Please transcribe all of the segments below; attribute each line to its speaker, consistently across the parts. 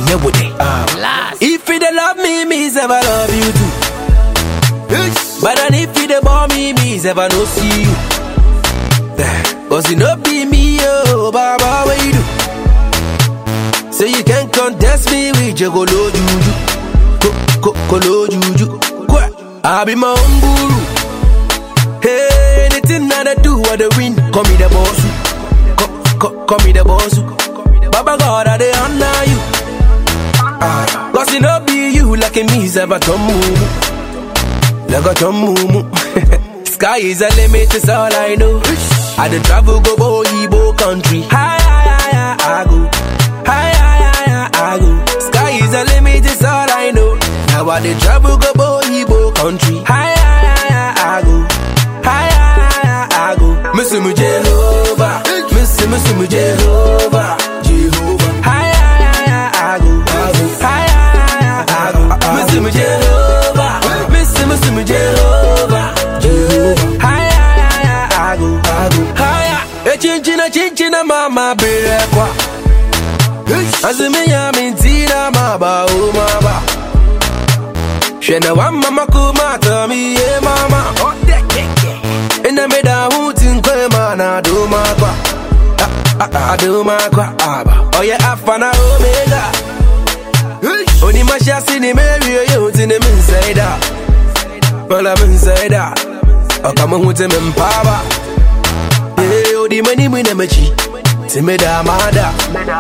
Speaker 1: yeah, what they? If you don't love me, me never love you too. But then if you don't bore me, me never no see you. Cause you know be me, oh, Baba, what you do? So you can't contest me with your kolo juju. Kolo juju. I be my own guru. Hey, anything that I do, I the win. Call me the boss. Call me the boss. Baba God, I dey honor you. Cause it no be you like me, Zaba Tomu. Like a Tomu. Sky is a limit, is all I know. I dey travel go Boyibo country. Hi, I go. Hi, I go. Sky is a limit, is all I know. Now I dey travel go Boyibo country. Hi, I go. Hi, I go. Missy me Jehovah. Missy me Jehovah. Jehovah. Hi, I go. Hi, I go. Missy me Jehovah. Missy me Jehovah. Jehovah. Hi, I go. Hi, chinchina mama berekwa. Azumi ya mintina maba o maba. Shena wa mama kumata mi ye mama. Ina meda hutin kwe mana do makwa. Do makwa aba. Oye afana omega. Oni mashasi ni meri yo tine minsaida. Mala minsaida. Okama hute mempaba. Odi mani mwine mechi. Timida mada.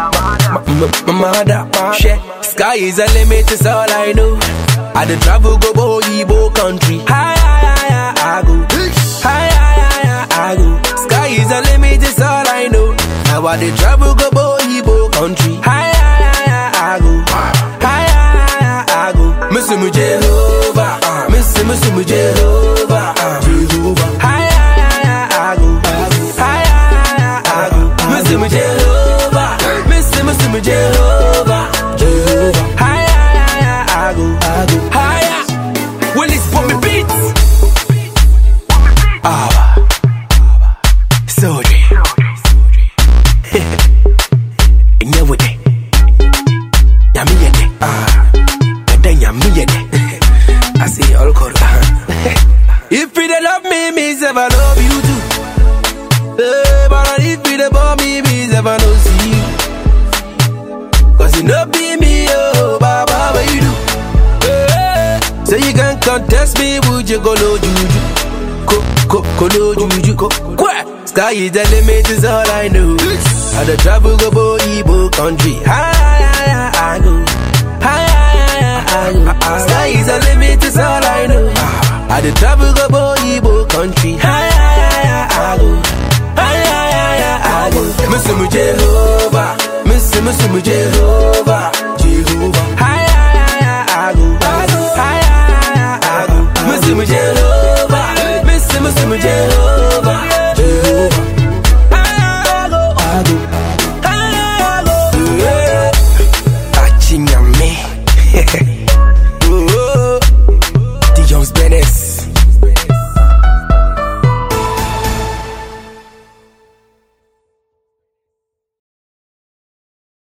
Speaker 1: Mada. Sky is a limit, is all I know. I dey travel go Boyibo country. Hi, I go. Hi, I go. Sky is a limit, is all I know. Now I dey travel go Boyibo country. Hi, I go. Hi, I go. Missy me Jehovah. Missy me Jehovah. Jehovah. Hi, I go. Hi, I go. Missy me Jehovah. Missy me Jehovah. Jehovah. Hi, I go. Higher. Well, it's for me beats. Sorry. Never day. Yami yede. Yami yede. I see all called. If you don't love me, me never love you too. But if you don't bore me, me never no see you. Cause you know be me, oh, Baba, what you do? So you can't contest me with your kolo juju. Kolo juju. Sky is the limit, is all I know. I dey travel go Boyibo country. Hi, I go. Hi, I go. Sky is the limit, is all I know. I dey travel go Boyibo country. Hi, I go. Hi, I go. Missy me Jehovah. Missy me Jehovah.